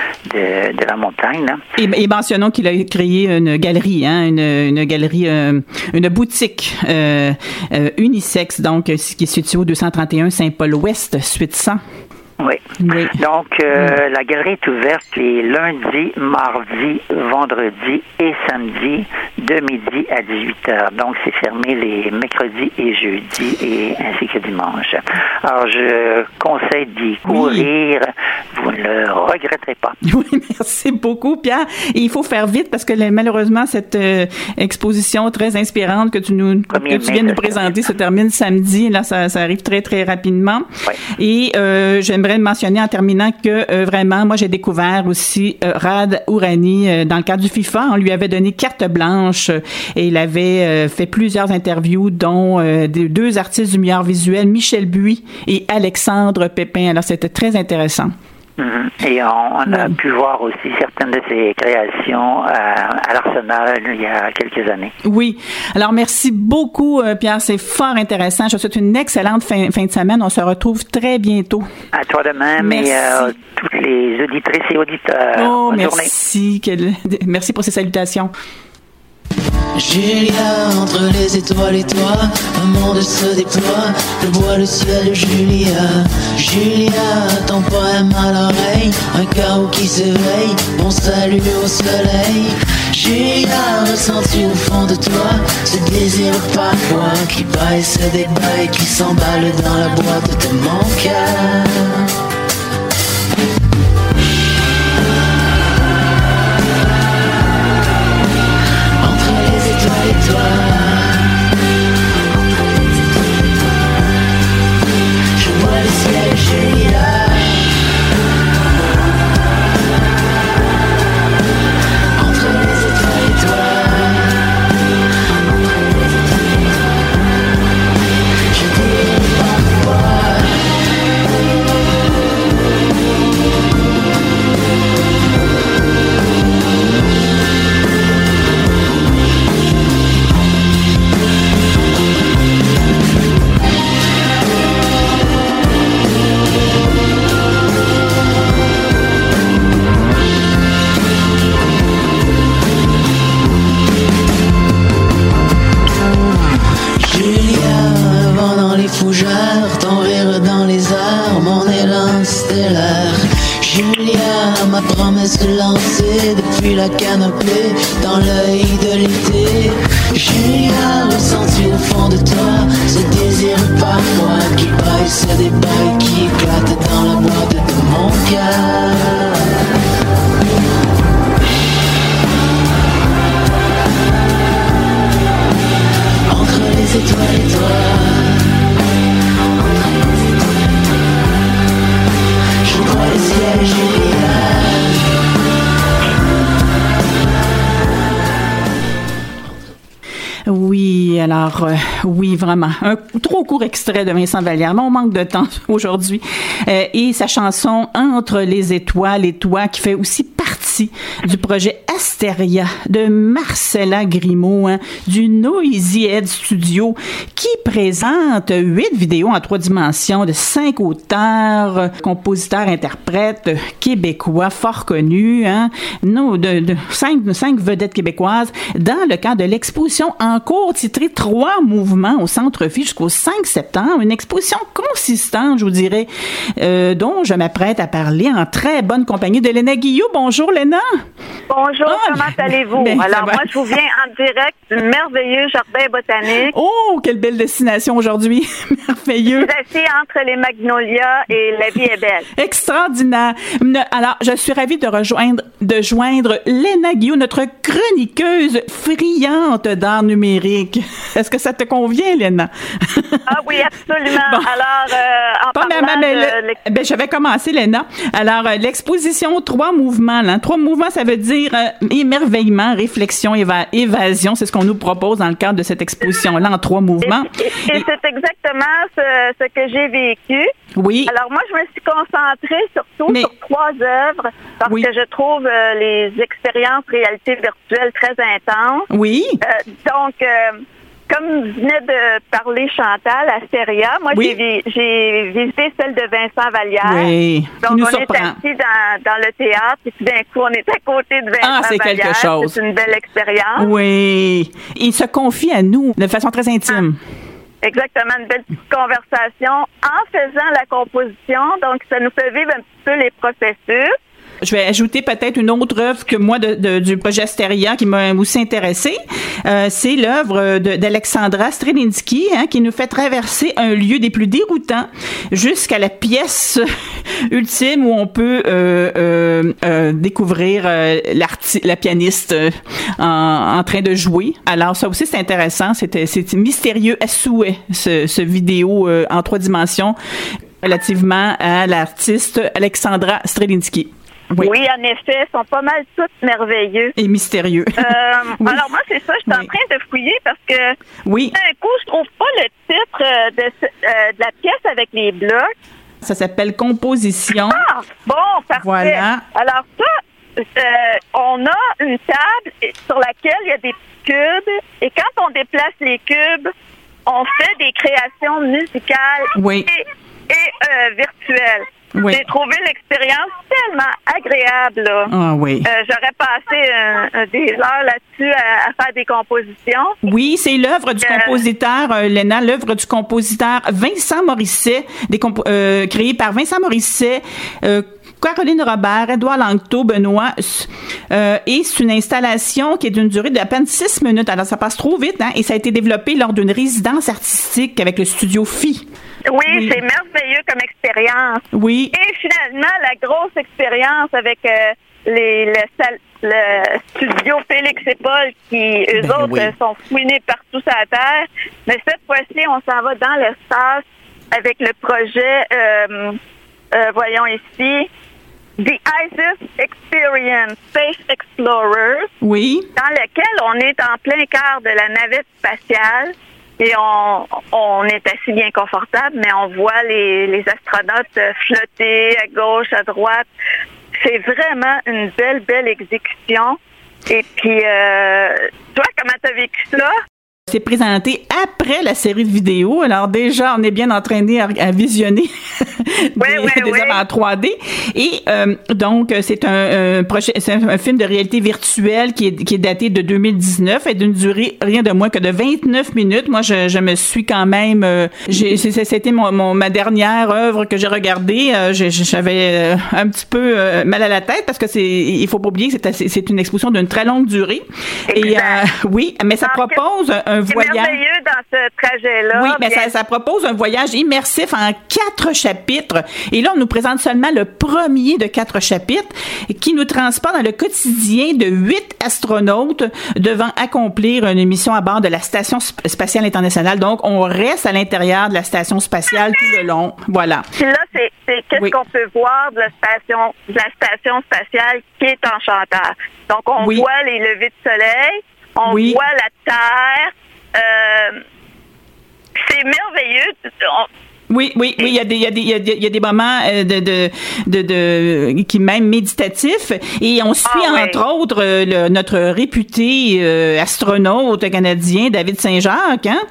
de, de la montagne. Là. Et, et mentionnons qu'il a créé une galerie, hein, une, une galerie, euh, une boutique euh, euh, unisexe, donc, qui est située au deux cent trente et un Saint-Paul-Ouest, suite cent. Oui. oui. Donc, euh, oui. la galerie est ouverte les lundis, mardis, vendredis et samedis de midi à dix-huit heures. Donc, c'est fermé les mercredis et jeudis et ainsi que dimanche. Alors, je conseille d'y courir. Oui. Vous ne le regretterez pas. Oui, merci beaucoup, Pierre. Et il faut faire vite parce que malheureusement, cette euh, exposition très inspirante que tu, nous, que tu viens de nous présenter se termine samedi. Là, ça, ça arrive très, très rapidement. Oui. Et euh, j'aimerais mentionner en terminant que euh, vraiment, moi, j'ai découvert aussi euh, Rad Hourani euh, dans le cadre du FIFA. On lui avait donné carte blanche euh, et il avait euh, fait plusieurs interviews, dont euh, des deux artistes du meilleur visuel, Michel Buis et Alexandre Pépin. Alors, c'était très intéressant. Mm-hmm. Et on, on a ouais. pu voir aussi certaines de ses créations à, à l'Arsenal il y a quelques années. Oui. Alors, merci beaucoup, Pierre. C'est fort intéressant. Je vous souhaite une excellente fin, fin de semaine. On se retrouve très bientôt. À toi de même. Merci. Et euh, toutes les auditrices et auditeurs. Oh, bonne merci. Quelle... Merci pour ces salutations. Julia, entre les étoiles et toi, un monde se déploie, le bois, le ciel, Julia. Julia, ton poème à l'oreille, un chaos qui s'éveille, bon salut au soleil. Julia, ressens-tu au fond de toi ce désir parfois qui bat et se débat et qui s'emballe dans la boîte de mon cœur? Et toi, je vois le ciel, Julia. Entre les étoiles et toi, je dis parfois. Fougère, ton rire dans les airs, mon élan stellaire. Julia, ma promesse lancée depuis la canopée dans l'œil de l'été. Julia, ressens-tu au fond de toi ce désir parfois qui bat et se débat et qui éclate dans la boîte de mon cœur? Entre les étoiles et toi, le ciel, Julia. Oui, alors, euh, oui, vraiment. Un trop court extrait de Vincent Vallière, mais on manque de temps aujourd'hui. Euh, et sa chanson « Entre les étoiles et toi » qui fait aussi partie du projet Astéria de Marcella Grimaud, hein, du Noisy Head Studio, qui présente huit vidéos en trois dimensions de cinq auteurs, compositeurs, interprètes québécois fort connus, hein, non, de, de cinq, cinq vedettes québécoises, dans le cadre de l'exposition en cours titrée « Trois mouvements » au Centre-Ville jusqu'au cinq septembre. Une exposition consistante, je vous dirais, euh, dont je m'apprête à parler en très bonne compagnie de Léna Guillot. Bonjour, Léna. Bonjour, oh, comment allez-vous? Ben, Alors, moi, je vous viens en direct du merveilleux jardin botanique. Oh, quelle belle destination aujourd'hui. Merveilleux. Placé entre les magnolias et la vie est belle. Extraordinaire. Alors, je suis ravie de rejoindre, de joindre Léna Guillot, notre chroniqueuse friande d'art numérique. Est-ce que ça te convient, Léna? Ah oui, absolument. Bon. Alors, euh, en Pas parlant mais, mais, de... Le, ben, je vais commencer, Léna. Alors, euh, l'exposition Trois mouvements, là. Trois mouvements, ça veut dire euh, émerveillement, réflexion, éva- évasion. C'est ce qu'on nous propose dans le cadre de cette exposition-là en trois mouvements. Et, et, et, et c'est exactement ce, ce que j'ai vécu. Oui. Alors, moi, je me suis concentrée surtout mais, sur trois œuvres parce oui. que je trouve euh, les expériences réalité virtuelle très intenses. Oui. Euh, donc, euh, comme venait de parler Chantal, Astéria, moi, oui. j'ai, j'ai visité celle de Vincent Vallière. Oui, donc, nous on surprend. est assis dans, dans le théâtre et tout d'un coup, on est à côté de Vincent ah, c'est Vallière. quelque chose. C'est une belle expérience. Oui. Il se confie à nous de façon très intime. Ah. Exactement, une belle petite conversation en faisant la composition. Donc, ça nous fait vivre un petit peu les processus. Je vais ajouter peut-être une autre œuvre que moi de, de, du projet Astéria qui m'a aussi intéressée. Euh, c'est l'œuvre de, d'Alexandra Strelinski, hein, qui nous fait traverser un lieu des plus déroutants jusqu'à la pièce ultime où on peut euh, euh, euh, découvrir euh, l'arti- la pianiste euh, en, en train de jouer. Alors ça aussi c'est intéressant, c'est, c'est mystérieux à souhait ce, ce vidéo euh, en trois dimensions relativement à l'artiste Alexandra Strelinski. Oui. oui, en effet, sont pas mal tous merveilleux. Et mystérieux. Euh, oui. Alors moi, c'est ça, je suis oui. en train de fouiller parce que oui. d'un coup, je trouve pas le titre de, euh, de la pièce avec les blocs. Ça s'appelle Composition. Ah Ah, bon, parfait. Voilà. Alors ça, euh, on a une table sur laquelle il y a des cubes et quand on déplace les cubes, on fait des créations musicales oui. et, et euh, virtuelles. Oui. J'ai trouvé l'expérience tellement agréable. Là. Ah oui. Euh, j'aurais passé euh, des heures là-dessus à, à faire des compositions. Oui, c'est l'œuvre du euh, compositeur, euh, Léna, l'œuvre du compositeur Vincent Morisset, des compo- euh, créée par Vincent Morisset, euh, Caroline Robert, Édouard Langteau, Benoît, euh, et c'est une installation qui est d'une durée d'à peine six minutes. Alors, ça passe trop vite, hein, et ça a été développé lors d'une résidence artistique avec le studio F I. Oui, oui. c'est merveilleux comme expérience. Oui. Et finalement, la grosse expérience avec euh, les, le, le studio Félix et Paul, qui, eux ben autres, oui. sont fouinés partout sur la Terre. Mais cette fois-ci, on s'en va dans l'espace avec le projet, euh, euh, voyons ici, The ISIS Experience Space Explorers, Oui. dans lequel on est en plein cœur de la navette spatiale et on, on est assis bien confortable, mais on voit les, les astronautes flotter à gauche, à droite. C'est vraiment une belle, belle exécution. Et puis, euh, toi, comment t'as vécu ça? C'est présenté après la série de vidéos. Alors déjà, on est bien entraîné à, à visionner des, oui, oui, des oui. œuvres en trois D. Et euh, donc, c'est un, un projet, c'est un, un film de réalité virtuelle qui est, qui est daté de deux mille dix-neuf et d'une durée rien de moins que de vingt-neuf minutes. Moi, je, je me suis quand même... Euh, j'ai, c'était mon, mon, ma dernière œuvre que j'ai regardée. Euh, j'avais euh, un petit peu euh, mal à la tête parce que c'est, il faut pas oublier que c'est, c'est une exposition d'une très longue durée. Exact. Et euh, oui, mais ça Donc, propose un c'est voyage... merveilleux dans ce trajet-là. Oui, mais bien... ça, ça propose un voyage immersif en quatre chapitres. Et là, on nous présente seulement le premier de quatre chapitres qui nous transporte dans le quotidien de huit astronautes devant accomplir une mission à bord de la Station spatiale internationale. Donc, on reste à l'intérieur de la Station spatiale tout le long. Voilà. Puis là, c'est, c'est qu'est-ce oui. qu'on peut voir de la station, de la station spatiale qui est enchanteur. Donc, on oui. voit les levées de soleil, on oui. voit la Terre. Euh, c'est merveilleux. On, Oui, oui, oui, il y a des, il y a des, il y a des, il y a des moments de, de, de, de, qui même méditatifs. Et on suit, ah, entre oui. autres, le, notre réputé euh, astronaute canadien, David Saint-Jacques, hein?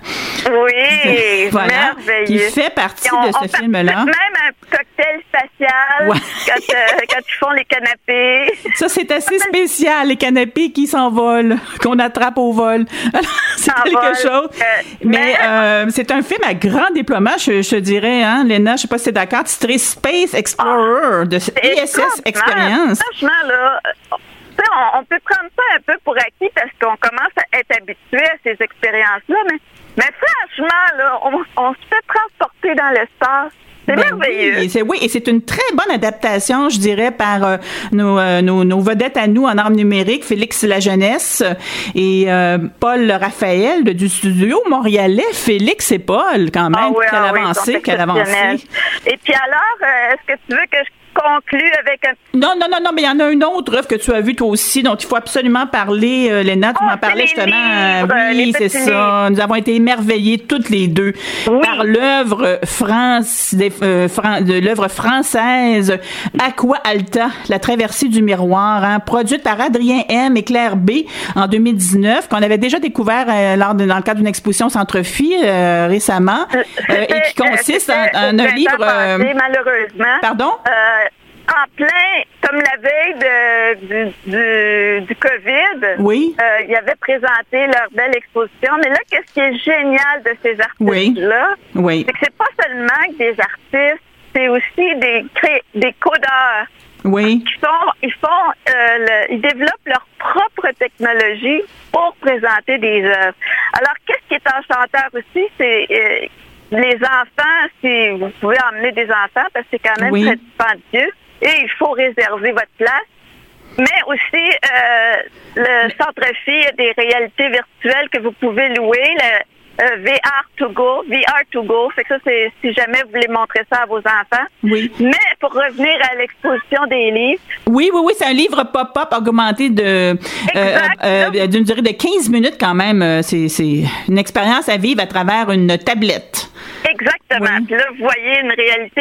Oui, voilà, merveilleux. Qui fait partie on, de ce on film-là. Même un cocktail spatial ouais. quand, euh, quand ils font les canapés. Ça, c'est assez spécial, les canapés qui s'envolent, qu'on attrape au vol. c'est quelque vol. chose. Euh, mais mais euh, c'est un film à grand déploiement, je, je dirais, hein, Léna, je sais pas si t'es d'accord, titré Space Explorer, ah, de I S S Experience. Franchement, là, on, on peut prendre ça un peu pour acquis parce qu'on commence à être habitué à ces expériences-là, mais, mais franchement, là, on, on se fait transporter dans l'espace. C'est ben merveilleux. Oui, c'est, oui, et c'est une très bonne adaptation, je dirais, par euh, nos, euh, nos, nos vedettes à nous en arts numériques, Félix Lajeunesse et euh, Paul Raphaël de, du studio montréalais. Félix et Paul, quand même, ah oui, quelle ah avancée, oui, quelle avancée. Et puis alors, euh, est-ce que tu veux que je conclue avec un... Non, non, non, non, mais il y en a une autre œuvre que tu as vue toi aussi, dont il faut absolument parler, euh, Léna, tu oh, m'en parlais justement. Livres, euh, oui, c'est ça. Livres. Nous avons été émerveillés toutes les deux oui. par l'œuvre France, des, euh, Fran, de l'œuvre française Aqua Alta, la traversée du miroir, hein, produite par Adrien M et Claire B en deux mille dix-neuf, qu'on avait déjà découvert euh, lors de, dans le cadre d'une exposition Centre-Phi euh, récemment, euh, et qui consiste en, en un livre. Euh, passé, malheureusement. Pardon. Euh, En plein, comme la veille de, du, du, du COVID, oui. euh, ils avaient présenté leur belle exposition. Mais là, qu'est-ce qui est génial de ces artistes-là, oui. Oui. c'est que c'est pas seulement que des artistes, c'est aussi des, cré- des codeurs. Oui. Ils font, ils font, euh, le, ils développent leur propre technologie pour présenter des œuvres. Alors, qu'est-ce qui est enchanteur aussi, c'est euh, les enfants, si vous pouvez emmener des enfants, parce que c'est quand même oui. très dispendieux. Et il faut réserver votre place. Mais aussi, euh, le Centre-Phi, il y a des réalités virtuelles que vous pouvez louer. Le euh, V R to go, V R to go. Fait que ça, c'est si jamais vous voulez montrer ça à vos enfants. Oui. Mais pour revenir à l'exposition des livres. Oui, oui, oui, c'est un livre pop-up augmenté de exact, euh, euh, d'une durée de quinze minutes quand même. C'est, c'est une expérience à vivre à travers une tablette. Exactement. Oui. Puis là, vous voyez une réalité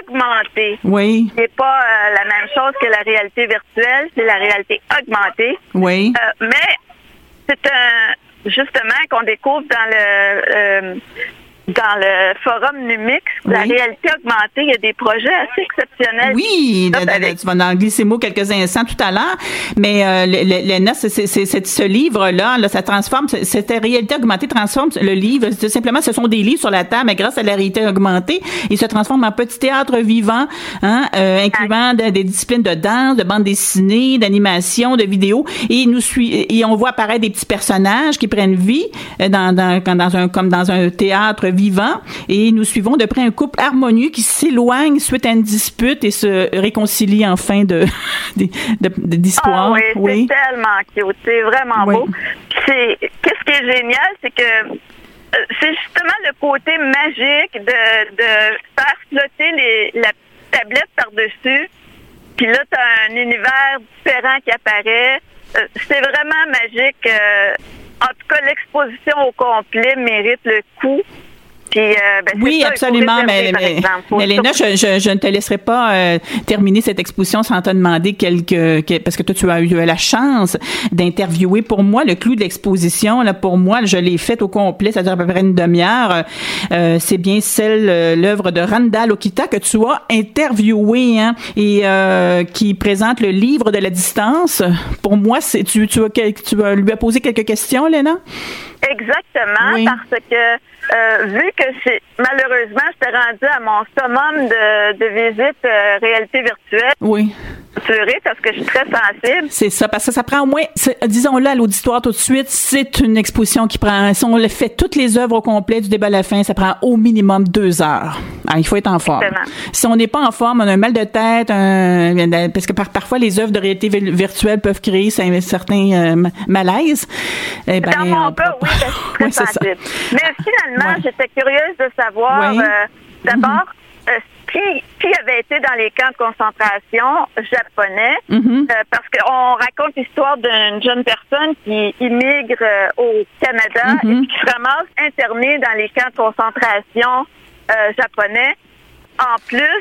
augmentée. Oui. C'est pas euh, la même chose que la réalité virtuelle, c'est la réalité augmentée. Oui. Euh, mais c'est un justement qu'on découvre dans le euh, dans le forum Numix, oui. la réalité augmentée, il y a des projets assez exceptionnels. Oui, de, de, de, tu vas en glisser mot quelques instants tout à l'heure, mais euh, Léna, c'est, c'est, c'est, c'est, ce livre-là, là, ça transforme, cette réalité augmentée transforme le livre, c'est simplement, ce sont des livres sur la table, mais grâce à la réalité augmentée, ils se transforment en petit théâtre vivant, hein, euh, incluant de, des disciplines de danse, de bande dessinée, d'animation, de vidéo, et nous suit, et on voit apparaître des petits personnages qui prennent vie dans, dans, dans un, comme dans un théâtre vivant, et nous suivons de près un couple harmonieux qui s'éloigne suite à une dispute et se réconcilie en fin de, de, de, de d'histoire. Ah oui, oui, c'est tellement cute, c'est vraiment oui. beau. C'est, qu'est-ce qui est génial, c'est que euh, c'est justement le côté magique de, de faire flotter les, la tablette par-dessus, puis là, tu as un univers différent qui apparaît. Euh, c'est vraiment magique. Euh, en tout cas, l'exposition au complet mérite le coup. Puis, euh, ben, oui, ça, absolument, mais, mais, mais Léna, je, je, je ne te laisserai pas euh, terminer cette exposition sans te demander quelques, que, parce que toi, tu as eu la chance d'interviewer. Pour moi, le clou de l'exposition, là, pour moi, je l'ai faite au complet, ça dure à peu près une demi-heure. Euh, c'est bien celle, euh, l'œuvre de Randall Okita que tu as interviewée, hein, et euh, qui présente le livre de la distance. Pour moi, c'est tu, tu, as, tu as lui as posé quelques questions, Léna? Exactement, oui. parce que euh, vu que c'est malheureusement, j'étais rendue à mon summum de, de visite euh, réalité virtuelle. Oui. Parce que je suis très sensible. C'est ça, parce que ça prend au moins, disons-le à l'auditoire tout de suite, c'est une exposition qui prend, si on le fait toutes les œuvres au complet du début à la fin, ça prend au minimum deux heures. Alors, il faut être en forme. Exactement. Si on n'est pas en forme, on a un mal de tête, un, parce que par, parfois les œuvres de réalité virtuelle peuvent créer certains euh, malaises. Eh ben, dans mon cas, oui, je suis très oui, sensible. Mais finalement, ouais. j'étais curieuse de savoir, oui. euh, d'abord, mm-hmm. euh, Qui, qui avait été dans les camps de concentration japonais, mm-hmm. euh, parce qu'on raconte l'histoire d'une jeune personne qui immigre euh, au Canada mm-hmm. et qui se ramasse internée dans les camps de concentration euh, japonais. En plus,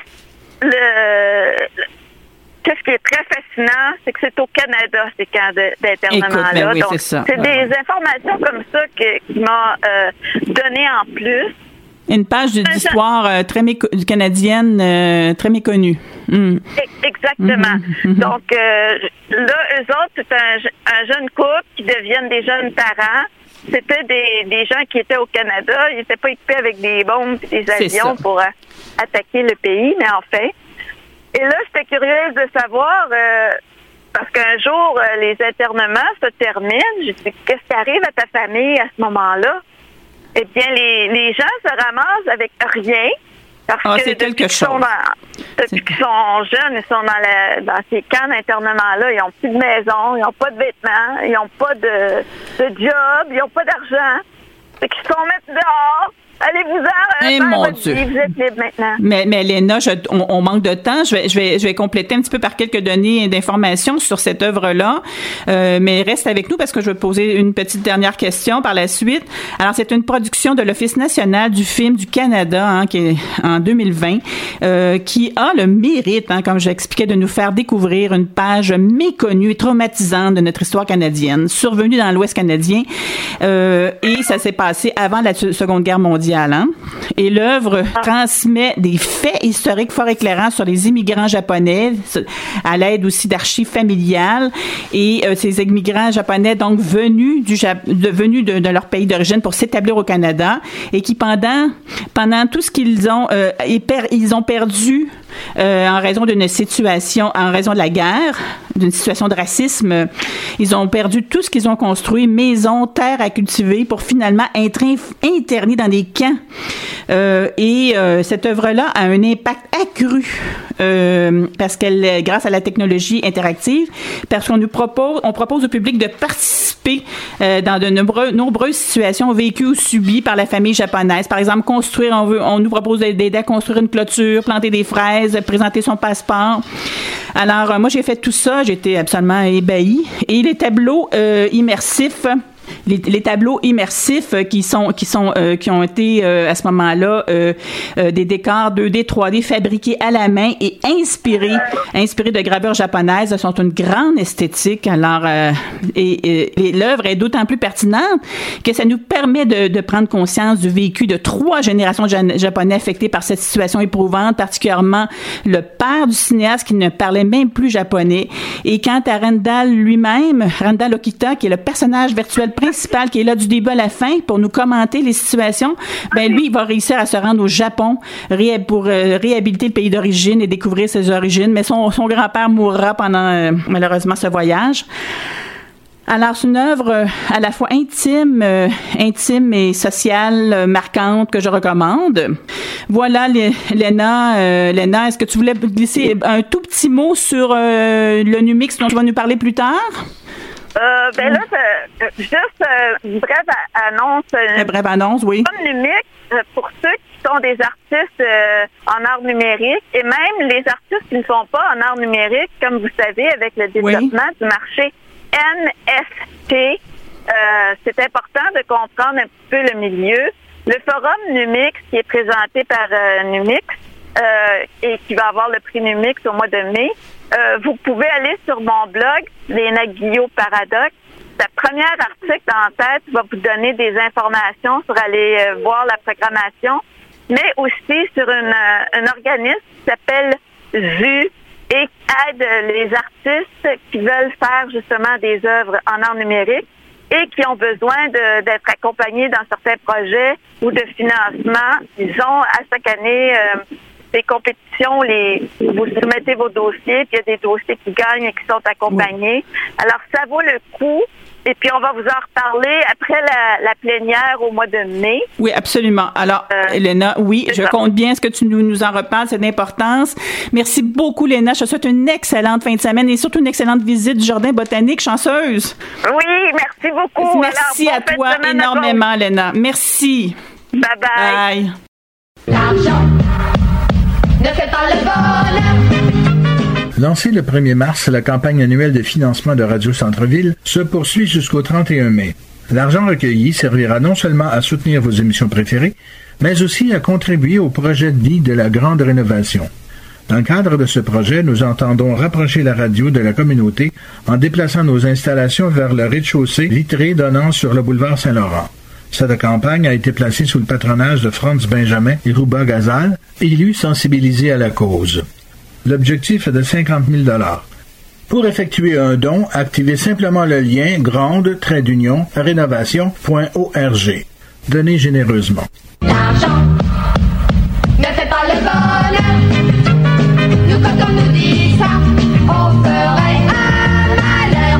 le, le qu'est-ce qui est très fascinant, c'est que c'est au Canada, ces camps de, d'internement-là. Ben oui, Donc, c'est ça. c'est ouais. des informations comme ça que, qui m'a euh, donné en plus. Une page d'histoire euh, très méco- canadienne euh, très méconnue. Mm. Exactement. Mm-hmm. Donc, euh, là, eux autres, c'est un, un jeune couple qui deviennent des jeunes parents. C'était des, des gens qui étaient au Canada. Ils n'étaient pas équipés avec des bombes et des avions pour euh, attaquer le pays, mais enfin. Et là, j'étais curieuse de savoir, euh, parce qu'un jour, euh, les internements se terminent. Je dis, qu'est-ce qui arrive à ta famille à ce moment-là? Eh bien, les, les gens se ramassent avec rien. Parce ah, que c'est depuis, quelque qu'ils sont, chose. dans, depuis qu'ils sont jeunes, ils sont dans, la, dans ces camps d'internement-là. Ils n'ont plus de maison, ils n'ont pas de vêtements, ils n'ont pas de, de job, ils n'ont pas d'argent. Fait qu'ils se sont mis dehors. Allez-vous-en, eh, faire mon votre Dieu. vie, vous êtes libre maintenant. Mais, mais Léna, je, on, on manque de temps. Je vais, je vais, je vais compléter un petit peu par quelques données d'informations sur cette œuvre-là. Euh, mais reste avec nous parce que je vais poser une petite dernière question par la suite. Alors, c'est une production de l'Office national du film du Canada, hein, qui est en deux mille vingt, euh, qui a le mérite, hein, comme j'expliquais, de nous faire découvrir une page méconnue et traumatisante de notre histoire canadienne, survenue dans l'Ouest canadien. Euh, et ça s'est passé avant la Seconde Guerre mondiale. Hein? Et l'œuvre ah. transmet des faits historiques fort éclairants sur les immigrants japonais, à l'aide aussi d'archives familiales. Et euh, ces immigrants japonais, donc venus du Jap- de, venus de, de leur pays d'origine pour s'établir au Canada, et qui pendant pendant tout ce qu'ils ont, euh, ils ont perdu euh, en raison d'une situation, en raison de la guerre, d'une situation de racisme, ils ont perdu tout ce qu'ils ont construit, maisons, terres à cultiver, pour finalement être inf- internés dans des camps. Euh, et euh, cette œuvre-là a un impact accru euh, parce qu'elle, grâce à la technologie interactive, parce qu'on nous propose, on propose au public de participer euh, dans de nombreux, nombreuses situations vécues ou subies par la famille japonaise. Par exemple, construire, on veut, on nous propose d'aider à construire une clôture, planter des fraises, présenter son passeport. Alors, euh, moi, j'ai fait tout ça, j'étais absolument ébahie. Et les tableaux euh, immersifs Les, les tableaux immersifs qui sont qui sont euh, qui ont été euh, à ce moment-là euh, euh, des décors deux D, trois D fabriqués à la main et inspirés inspirés de gravures japonaises, sont une grande esthétique. Alors euh, et, et l'œuvre est d'autant plus pertinente que ça nous permet de, de prendre conscience du vécu de trois générations de Japonais affectés par cette situation éprouvante, particulièrement le père du cinéaste qui ne parlait même plus japonais. Et quant à Rendal lui-même, Rendal Okita, qui est le personnage virtuel principal qui est là du début à la fin pour nous commenter les situations, ben lui, il va réussir à se rendre au Japon ré- pour euh, réhabiliter le pays d'origine et découvrir ses origines. Mais son, son grand-père mourra pendant, euh, malheureusement, ce voyage. Alors, c'est une œuvre euh, à la fois intime, euh, intime et sociale, euh, marquante, que je recommande. Voilà, Léna. Euh, Léna, est-ce que tu voulais glisser un tout petit mot sur euh, le Numix dont tu vas nous parler plus tard? Euh, ben là, euh, juste euh, une brève annonce. Une brève annonce, oui. Comme Numix, pour ceux qui sont des artistes euh, en art numérique et même les artistes qui ne sont pas en art numérique, comme vous savez, avec le développement oui. du marché N F T, euh, c'est important de comprendre un petit peu le milieu. Le forum Numix, qui est présenté par euh, Numix euh, et qui va avoir le prix Numix au mois de mai, Euh, vous pouvez aller sur mon blog, Léna Guillot Paradoxe. La première article en tête va vous donner des informations sur aller euh, voir la programmation, mais aussi sur une, euh, un organisme qui s'appelle Z U et qui aide les artistes qui veulent faire justement des œuvres en art numérique et qui ont besoin de, d'être accompagnés dans certains projets ou de financement. Ils ont à chaque année euh, des compétitions, les, vous soumettez vos dossiers, puis il y a des dossiers qui gagnent et qui sont accompagnés. Oui. Alors, ça vaut le coup. Et puis, on va vous en reparler après la, la plénière au mois de mai. Oui, absolument. Alors, euh, Léna, oui, je ça. compte bien ce que tu nous, nous en reparles, c'est d'importance. Merci beaucoup, Léna. Je te souhaite une excellente fin de semaine et surtout une excellente visite du Jardin botanique. Chanceuse. Oui, merci beaucoup. Merci Alors, à toi énormément, Léna. Merci. Bye-bye. Bye. L'argent ne fait pas le bonheur. Lancée le premier mars, la campagne annuelle de financement de Radio Centre-Ville se poursuit jusqu'au trente et un mai. L'argent recueilli servira non seulement à soutenir vos émissions préférées, mais aussi à contribuer au projet de vie de la grande rénovation. Dans le cadre de ce projet, nous entendons rapprocher la radio de la communauté en déplaçant nos installations vers le rez-de-chaussée vitré donnant sur le boulevard Saint-Laurent. Cette campagne a été placée sous le patronage de Franz Benjamin et Rouba Gazal, élus sensibilisés à la cause. L'objectif est de cinquante mille dollars. Pour effectuer un don, activez simplement le lien grande trait d'union rénovation point org. Donnez généreusement. L'argent ne fait pas le bonheur. Nous, quand on nous dit ça, on ferait un malheur.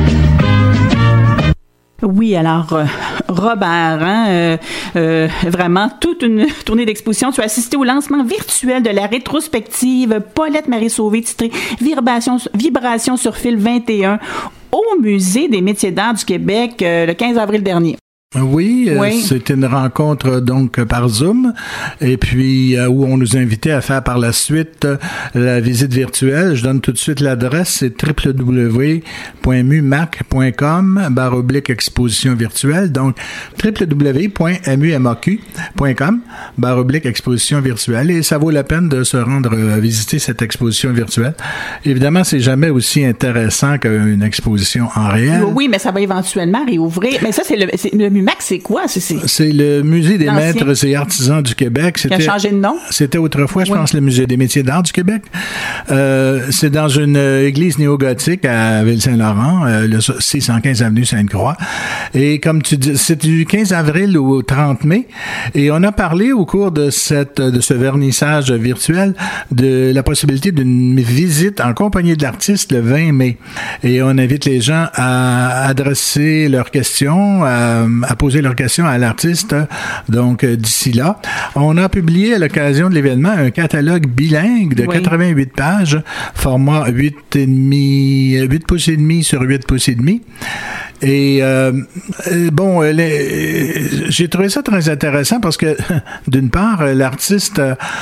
Oui, alors, euh, Robert, hein, euh, euh, vraiment, toute une tournée d'exposition. Tu as assisté au lancement virtuel de la rétrospective Paulette Marie-Sauvé titrée Vibration, Vibration sur fil vingt et un au Musée des métiers d'art du Québec euh, le quinze avril dernier. Oui, oui. Euh, c'était une rencontre donc par Zoom et puis euh, où on nous invitait à faire par la suite euh, la visite virtuelle. Je donne tout de suite l'adresse, c'est w w w point mumac point com barre oblique exposition virtuelle. Donc w w w point mumac point com barre oblique exposition virtuelle et ça vaut la peine de se rendre à visiter cette exposition virtuelle. Évidemment, c'est jamais aussi intéressant qu'une exposition en réel. Oui, mais ça va éventuellement réouvrir. Mais ça, c'est le, c'est le Mumac, c'est quoi? C'est, c'est... c'est le Musée des L'ancien. Maîtres et Artisans du Québec. C'était, qui a changé de nom? C'était autrefois, je oui. pense, le Musée des métiers d'art du Québec. Euh, c'est dans une église néo-gothique à Ville-Saint-Laurent, euh, le six cent quinze avenue Sainte-Croix. Et comme tu dis, c'est du quinze avril au trente mai. Et on a parlé au cours de cette de ce vernissage virtuel de la possibilité d'une visite en compagnie de l'artiste le vingt mai. Et on invite les gens à adresser leurs questions, à, à poser leurs questions à l'artiste. Donc, d'ici là, on a publié à l'occasion de l'événement un catalogue bilingue de oui. quatre-vingt-huit pages, format huit et demi, huit pouces et demi sur huit pouces et demi. Et euh, bon, les, j'ai trouvé ça très intéressant parce que, d'une part, l'artiste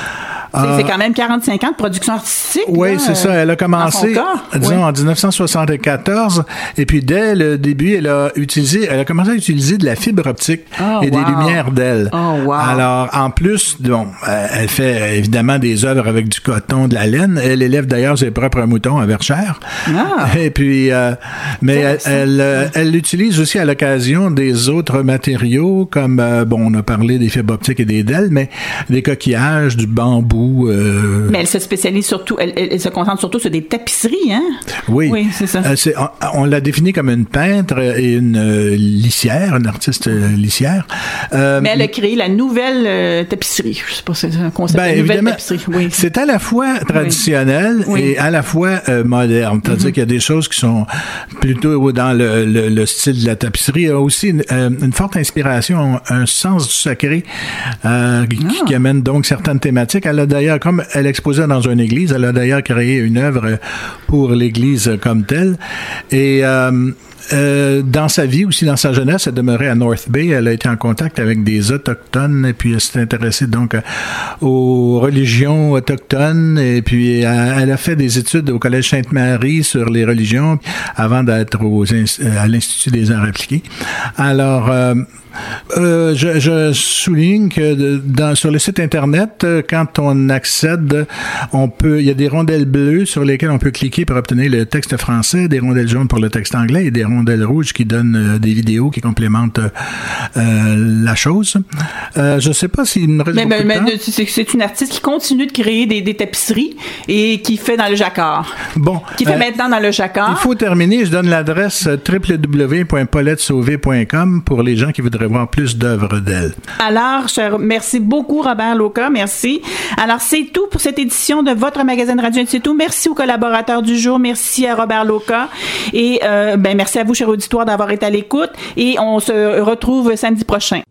C'est, Euh, c'est quand même quarante-cinq ans de production artistique. Oui, là, c'est ça. Elle a commencé, dans son cas. disons, Oui. en dix-neuf cent soixante-quatorze. Et puis, dès le début, elle a utilisé, elle a commencé à utiliser de la fibre optique Oh, et wow. des lumières d'ailes. Oh, wow. Alors, en plus, bon, euh, elle fait évidemment des œuvres avec du coton, de la laine. Elle élève d'ailleurs ses propres moutons à Verchères. Ah. Et puis, euh, mais elle, Intéressant. elle, euh, elle l'utilise aussi à l'occasion des autres matériaux, comme, euh, bon, on a parlé des fibres optiques et des ailes, mais des coquillages, du bambou. Euh, Mais elle se spécialise surtout, elle, elle, elle se concentre surtout sur des tapisseries, hein? Oui, Oui, c'est ça. Euh, c'est, on on l'a définie comme une peintre et une euh, lissière, une artiste euh, lissière. Euh, Mais elle a créé la nouvelle euh, tapisserie. Je sais pas, c'est un concept ben, de nouvelle évidemment, tapisserie. Oui. c'est à la fois traditionnel Oui. et à la fois euh, moderne. C'est-à-dire Mhm. qu'il y a des choses qui sont plutôt dans le, le, le style de la tapisserie. Il y a aussi une, euh, une forte inspiration, un sens du sacré euh, qui, Ah. qui amène donc certaines thématiques. Elle a d'ailleurs, comme elle exposait dans une église, elle a d'ailleurs créé une œuvre pour l'église comme telle. Et euh, Euh, dans sa vie, aussi dans sa jeunesse, elle demeurait à North Bay. Elle a été en contact avec des autochtones et puis elle s'est intéressée donc euh, aux religions autochtones et puis euh, elle a fait des études au Collège Sainte-Marie sur les religions avant d'être aux, à l'Institut des arts appliqués. Alors, euh, Euh, je, je souligne que de, dans, sur le site Internet, quand on accède, on peut, il y a des rondelles bleues sur lesquelles on peut cliquer pour obtenir le texte français, des rondelles jaunes pour le texte anglais et des rondelles rouges qui donnent euh, des vidéos qui complémentent euh, la chose. Euh, je ne sais pas s'il me reste Mais, beaucoup mais, de mais temps. c'est, c'est une artiste qui continue de créer des, des tapisseries et qui fait dans le jacquard. Bon, Qui fait euh, maintenant dans le jacquard. il faut terminer. Je donne l'adresse w w w point paulette sauvé point com pour les gens qui voudraient voir plus d'œuvres d'elle. Alors, cher, merci beaucoup, Robert Loca. Merci. Alors, c'est tout pour cette édition de votre magazine Radio C'est tout. Merci aux collaborateurs du jour. Merci à Robert Loca. Et, euh, ben, merci à vous, cher auditoire, d'avoir été à l'écoute. Et on se retrouve samedi prochain.